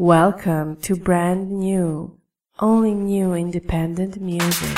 Welcome to brand new, only new independent music.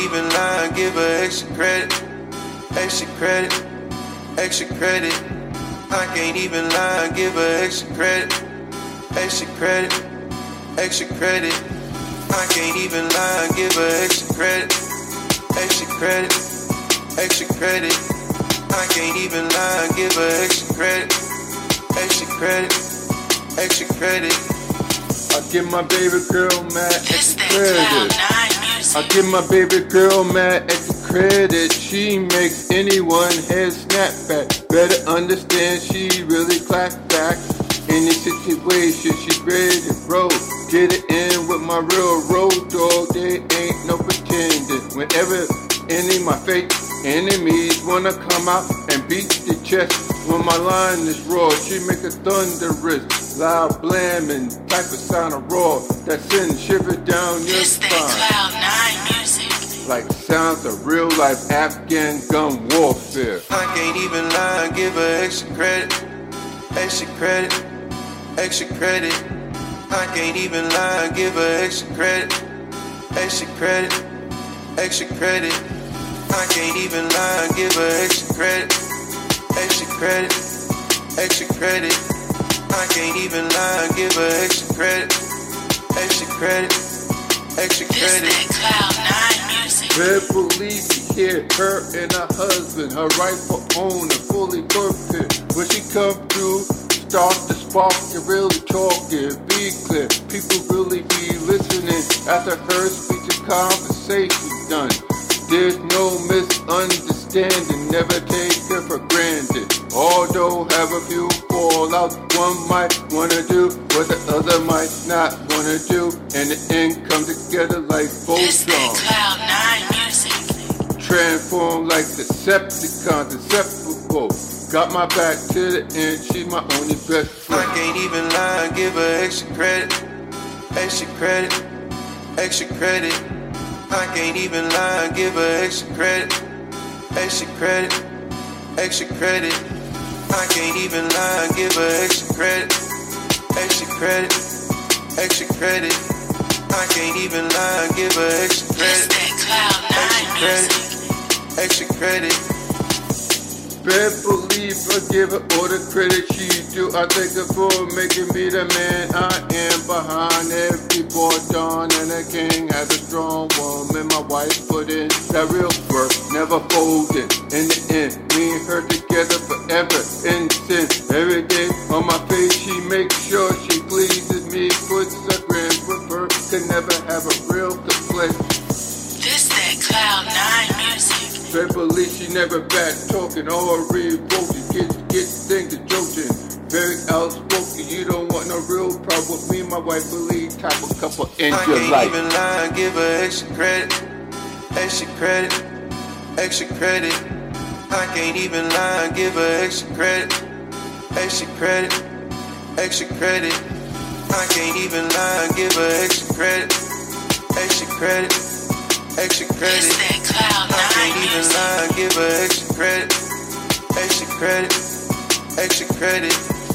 even lie and give her extra credit. Extra credit, extra credit. I can't even lie and give her extra credit. Extra credit, extra credit. I can't even lie and give her extra credit. Extra credit, extra credit. I can't even lie and give her extra credit. Extra credit, extra credit. I give my baby girl mad extra credit. I give my baby girl mad extra credit. She makes anyone head snap back. Better understand she really clap back. Any situation she's ready to roll. Get it in with my real road dog. There ain't no pretending. Whenever any of my fake enemies wanna come out and beat the chest. When my line is raw, she make a thunderous, loud blamming type of sound of raw that sends shivers down your spine. Cloud9 music. Like sounds of real life Afghan gun warfare. I can't even lie and give her extra credit. Extra credit, extra credit. I can't even lie and give her extra credit. Extra credit, extra credit. I can't even lie and give her extra credit. Extra credit, extra credit. I can't even lie and give her extra credit. Extra credit, extra credit. Cloud9 music. Better believe you hear her and her husband, her rightful owner, fully perfect. When she come through, start to spark and really talking, be clear. People really be listening after her speech and conversation done. There's no misunderstanding, never take her for granted. Although have a few fallouts, one might wanna do what the other might not wanna do. And the end come together like both songs. Cloud9 music. Transform like Decepticons, inseparable. Got my back to the end, she's my only best friend. I can't even lie and give her extra credit. Extra credit, extra credit. I can't even lie and give her extra credit. Extra credit, extra credit. I can't even lie and give her extra credit. Extra credit, extra credit. I can't even lie and give her extra credit. Extra credit, extra credit. Better believe I give her all the credit she do. I thank her for making me the man I am. Behind every boy, Dawn and a king has a strong woman. My wife put in that real work, never folded. In the end, me and her together forever in sin. Every day on my face, she makes sure she pleases me. Puts a grin with her, can never have a real complaint. This that Cloud9 music. Better believe she never back talking or revoking. Get things to joking. Very outspoken. You don't want no real problem with me. My wife believe type of couple in I your can't life. even lie and give her extra credit. Extra credit, extra credit. I can't even lie and give her extra credit. Extra credit, extra credit. I can't even lie and give her extra credit. Extra credit, extra credit. I can't even lie and give her extra credit. Extra credit, extra credit.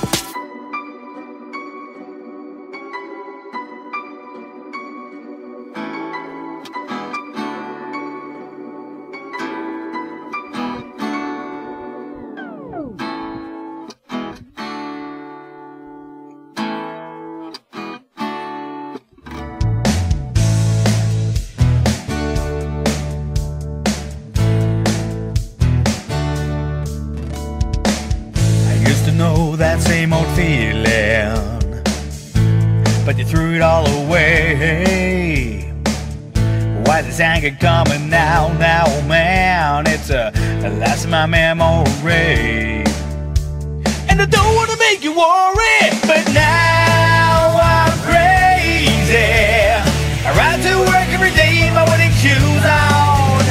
Know that same old feeling, but you threw it all away. Why this anger coming now, man? It's a last of my memory. And I don't wanna make you worry, but now I'm crazy. I ride to work every day in my wedding shoes on.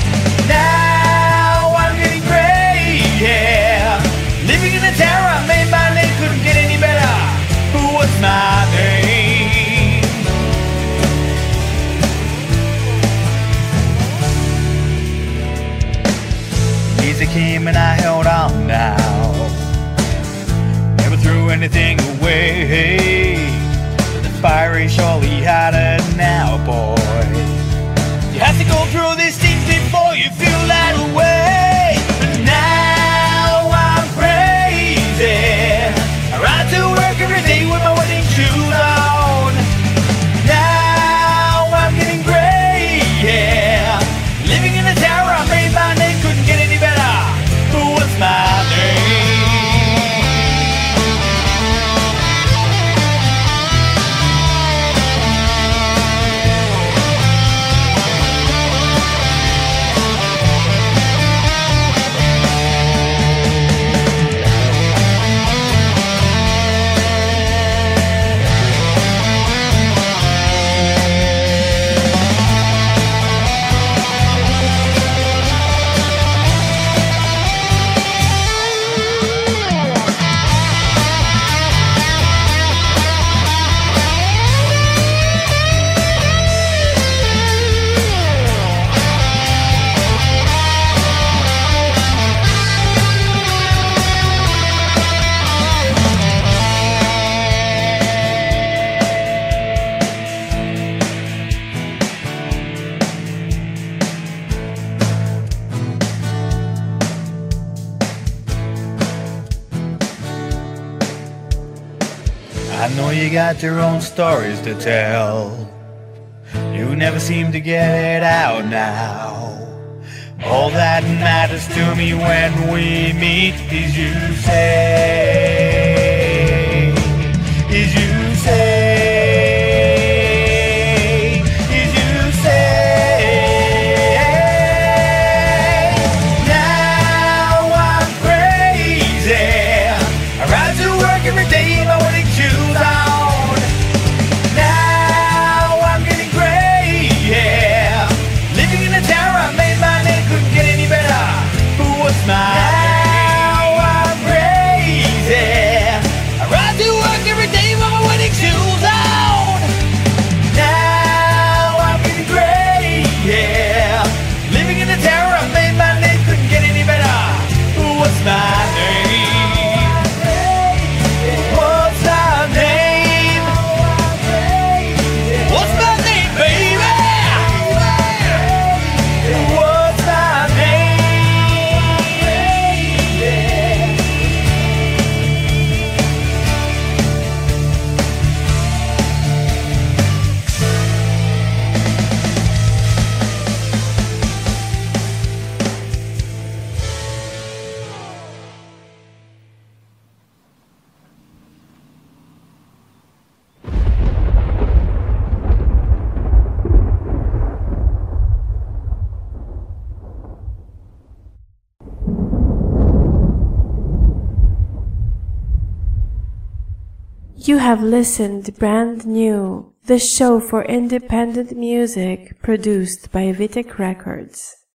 Now I'm getting crazy. Living in the terror I made my name, couldn't get any better. What's my name? Easy came and I held on now. Never threw anything away. The fire is surely hotter now, boy. You have to go through this I know you got your own stories to tell. You never seem to get it out now. All that matters to me when we meet is you say, is you say, is you say. Now I'm crazy. I ride to work every day in my wedding shoes on. Now I'm getting gray, yeah. Living in a tower I made my name, couldn't get any better. But what's my now I'm crazy. I ride to work every day with my wedding shoes on. Now I'm getting gray, yeah. Living in a tower I made my name, couldn't get any better. But what's my name? What's my name? What's my name, baby? What's my name? You have listened Brand New, the show for independent music produced by Vitek Records.